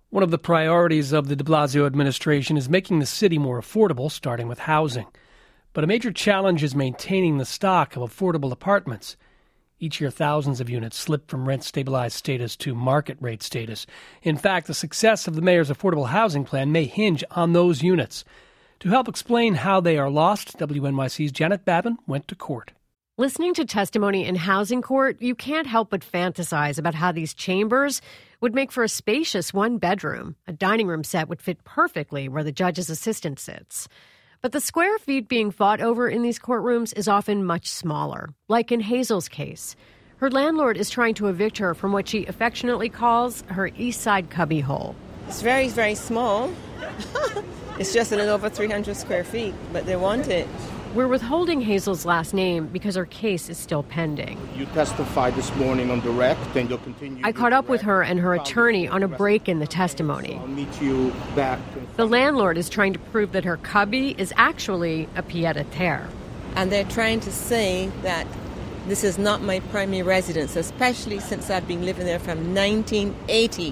One of the priorities of the de Blasio administration is making the city more affordable, starting with housing. But a major challenge is maintaining the stock of affordable apartments. Each year, thousands of units slip from rent-stabilized status to market-rate status. In fact, the success of the mayor's affordable housing plan may hinge on those units. To help explain how they are lost, WNYC's Janet Babin went to court. Listening to testimony in housing court, you can't help but fantasize about how these chambers would make for a spacious one-bedroom. A dining room set would fit perfectly where the judge's assistant sits. But the square feet being fought over in these courtrooms is often much smaller, like in Hazel's case. Her landlord is trying to evict her from what she affectionately calls her East Side cubbyhole. It's very, very small. It's just a little over 300 square feet, but they want it. We're withholding Hazel's last name because her case is still pending. You testified this morning on direct, then you'll continue. I caught up with her and her attorney on a break in the testimony. I'll meet you back. The landlord is trying to prove that her cubby is actually a pied-à-terre. And they're trying to say that this is not my primary residence, especially since I've been living there from 1980.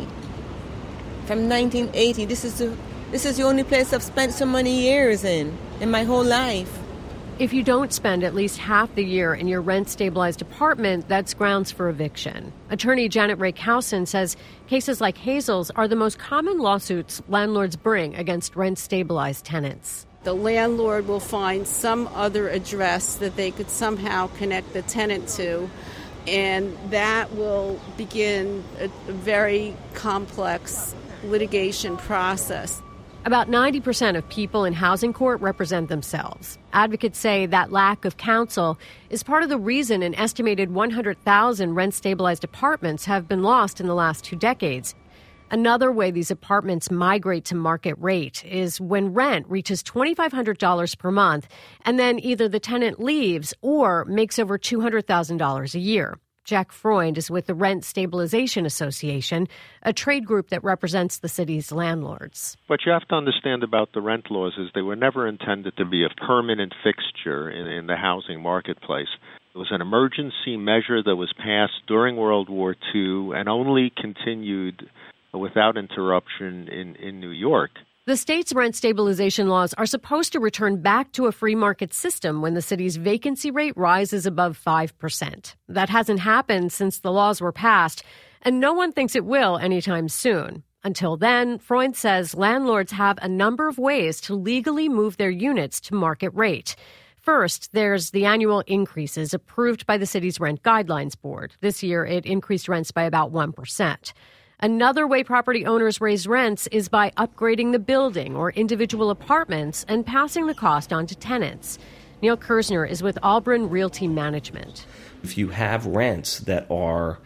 From 1980, this is the only place I've spent so many years in my whole life. If you don't spend at least half the year in your rent-stabilized apartment, that's grounds for eviction. Attorney Janet Rae Cowson says cases like Hazel's are the most common lawsuits landlords bring against rent-stabilized tenants. The landlord will find some other address that they could somehow connect the tenant to, and that will begin a very complex litigation process. About 90% of people in housing court represent themselves. Advocates say that lack of counsel is part of the reason an estimated 100,000 rent-stabilized apartments have been lost in the last 2 decades. Another way these apartments migrate to market rate is when rent reaches $2,500 per month, and then either the tenant leaves or makes over $200,000 a year. Jack Freund is with the Rent Stabilization Association, a trade group that represents the city's landlords. What you have to understand about the rent laws is they were never intended to be a permanent fixture in the housing marketplace. It was an emergency measure that was passed during World War II and only continued without interruption in New York. The state's rent stabilization laws are supposed to return back to a free market system when the city's vacancy rate rises above 5%. That hasn't happened since the laws were passed, and no one thinks it will anytime soon. Until then, Freund says landlords have a number of ways to legally move their units to market rate. First, there's the annual increases approved by the city's Rent Guidelines Board. This year, it increased rents by about 1%. Another way property owners raise rents is by upgrading the building or individual apartments and passing the cost on to tenants. Neil Kersner is with Albrin Realty Management. If you have rents that are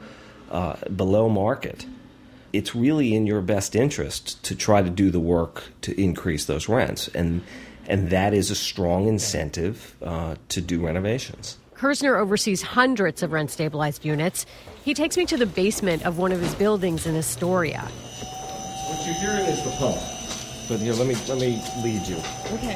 below market, it's really in your best interest to try to do the work to increase those rents. And that is a strong incentive to do renovations. Kersner oversees hundreds of rent-stabilized units. He takes me to the basement of one of his buildings in Astoria. What you're hearing is the pump. But here, let me lead you. Okay.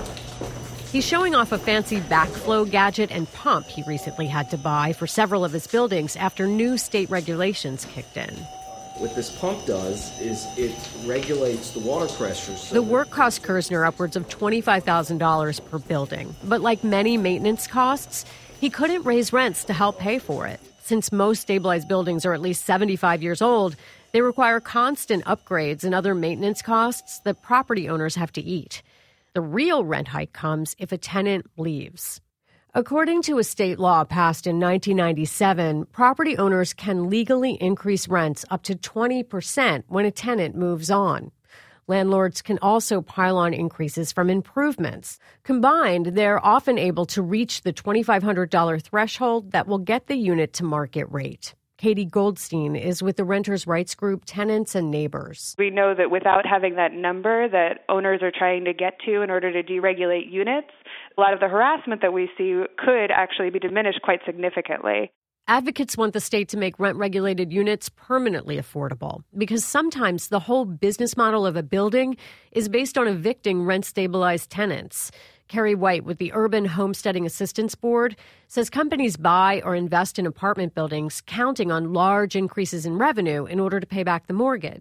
He's showing off a fancy backflow gadget and pump he recently had to buy for several of his buildings after new state regulations kicked in. What this pump does is it regulates the water pressure. The work cost Kersner upwards of $25,000 per building. But like many maintenance costs, he couldn't raise rents to help pay for it. Since most stabilized buildings are at least 75 years old, they require constant upgrades and other maintenance costs that property owners have to eat. The real rent hike comes if a tenant leaves. According to a state law passed in 1997, property owners can legally increase rents up to 20% when a tenant moves on. Landlords can also pile on increases from improvements. Combined, they're often able to reach the $2,500 threshold that will get the unit to market rate. Katie Goldstein is with the renters' rights group Tenants and Neighbors. We know that without having that number that owners are trying to get to in order to deregulate units, a lot of the harassment that we see could actually be diminished quite significantly. Advocates want the state to make rent-regulated units permanently affordable because sometimes the whole business model of a building is based on evicting rent-stabilized tenants. Carrie White with the Urban Homesteading Assistance Board says companies buy or invest in apartment buildings counting on large increases in revenue in order to pay back the mortgage.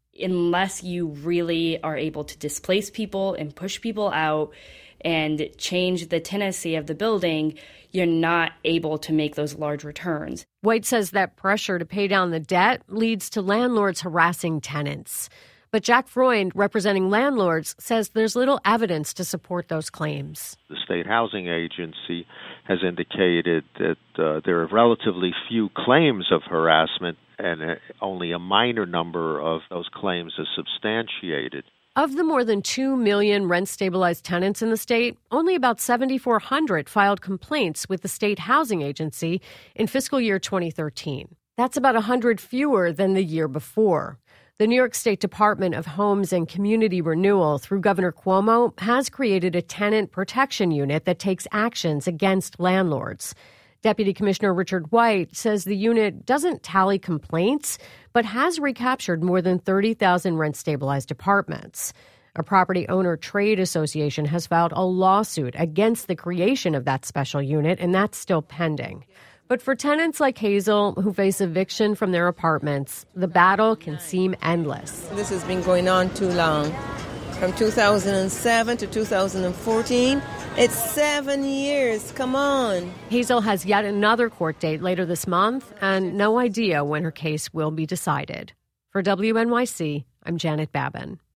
unless you really are able to displace people and push people out and change the tenancy of the building, you're not able to make those large returns. White says that pressure to pay down the debt leads to landlords harassing tenants. But Jack Freund, representing landlords, says there's little evidence to support those claims. The State Housing Agency has indicated that there are relatively few claims of harassment, and only a minor number of those claims are substantiated. Of the more than 2 million rent-stabilized tenants in the state, only about 7,400 filed complaints with the State Housing Agency in fiscal year 2013. That's about 100 fewer than the year before. The New York State Department of Homes and Community Renewal, through Governor Cuomo, has created a tenant protection unit that takes actions against landlords. Deputy Commissioner Richard White says the unit doesn't tally complaints, but has recaptured more than 30,000 rent-stabilized apartments. A property owner trade association has filed a lawsuit against the creation of that special unit, and that's still pending. But for tenants like Hazel, who face eviction from their apartments, the battle can seem endless. This has been going on too long. From 2007 to 2014, it's 7 years. Come on. Hazel has yet another court date later this month and no idea when her case will be decided. For WNYC, I'm Janet Babin.